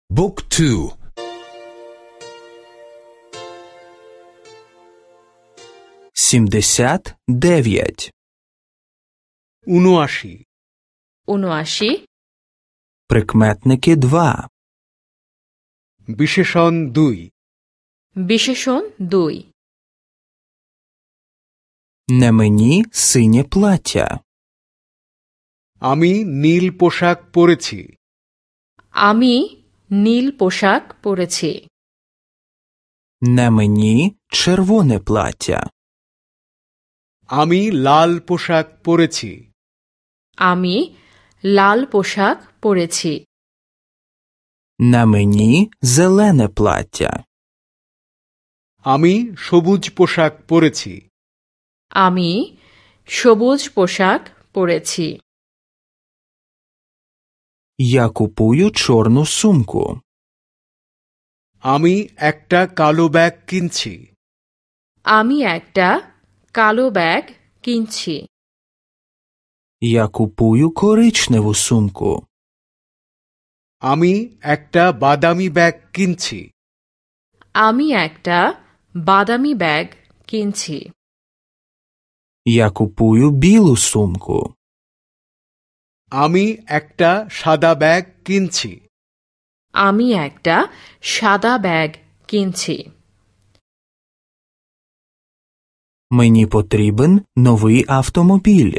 Book 2 79 79 79 Прикметники 2 বিশেষণ 2 বিশেষণ 2 Не мені синє плаття. আমি নীল পোশাক পরেছি আমি নীল পোশাক পরেছি Не мені червоне плаття. আমি লাল পোশাক পরেছি আমি লাল পোশাক পরেছি Не мені зелене плаття. আমি সবুজ পোশাক পরেছি আমি সবুজ পোশাক পরেছি Я купую чорну сумку. আমি একটা কালো ব্যাগ কিনছি আমি একটা কালো ব্যাগ কিনছি Я купую коричневу сумку. আমি একটা বাদামি ব্যাগ কিনছি আমি একটা বাদামি ব্যাগ কিনছি Я купую білу сумку. আমি একটা সাদা ব্যাগ কিনছি আমি একটা সাদা ব্যাগ কিনছি Мені потрібен новий автомобіль.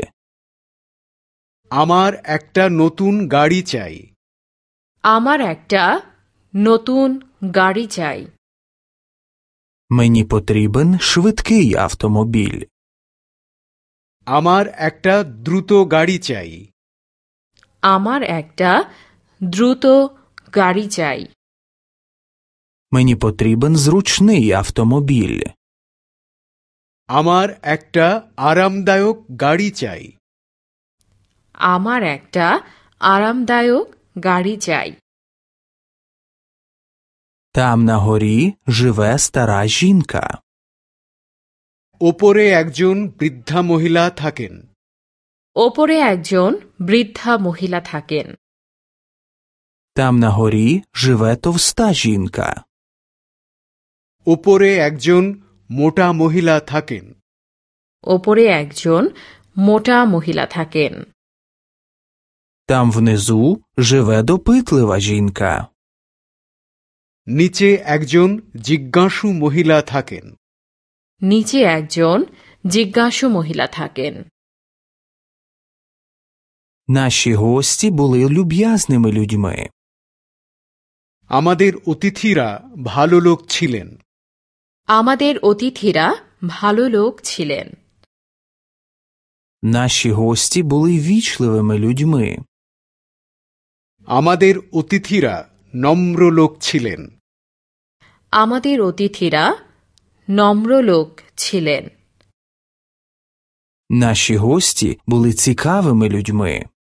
আমার একটা নতুন গাড়ি চাই আমার একটা নতুন গাড়ি চাই Мені потрібен швидкий автомобіль. আমার একটা দ্রুত গাড়ি চাই আমার একটা দ্রুত গাড়ি চাই Мені потрібен зручний автомобіль. আমার একটা আরামদায়ক গাড়ি চাই আমার একটা আরামদায়ক গাড়ি চাই Там на горі живе стара жінка. ওপরে একজন বৃদ্ধা মহিলা থাকেন ওপরে একজন বৃদ্ধা মহিলা থাকেন Там на горі живе товста жінка. ওপরে একজন মোটা মহিলা থাকেন ওপরে একজন মোটা মহিলা থাকেন Там внизу живе допитлива жінка. নিচে একজন জিজ্ঞাসু মহিলা থাকেন নিচে একজন জিজ্ঞাসু মহিলা থাকেন Наші гості були люб'язними людьми. আমাদের অতিথিরা ভালো লোক ছিলেন আমাদের অতিথিরা ভালো লোক ছিলেন Наші гості були вічливими людьми. আমাদের অতিথিরা নম্র লোক ছিলেন আমাদের অতিথিরা নম্র লোক ছিলেন Наші гості були цікавими людьми.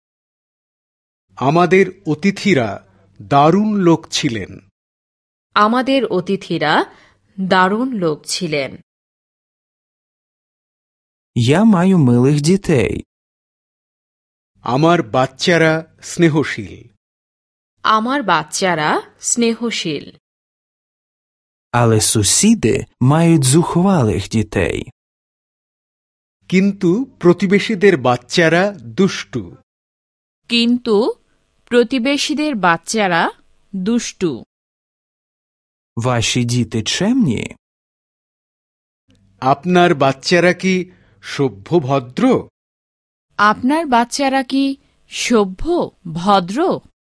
আমাদের অতিথিরা দারুণ লোক ছিলেন আমাদের অতিথিরা দারুণ লোক ছিলেন Я маю милих дітей. আমার বাচ্চারা স্নেহশীল আমার বাচ্চারা স্নেহশীল Але сусіди мають зухвалих дітей. কিন্তু প্রতিবেশীদের বাচ্চারা দুষ্টু কিন্তু প্রতিবেশীদের বাচ্চারা দুষ্টু Ваші діти чемні? আপনার বাচ্চারা কি সভ্য ভদ্র আপনার বাচ্চারা কি সভ্য ভদ্র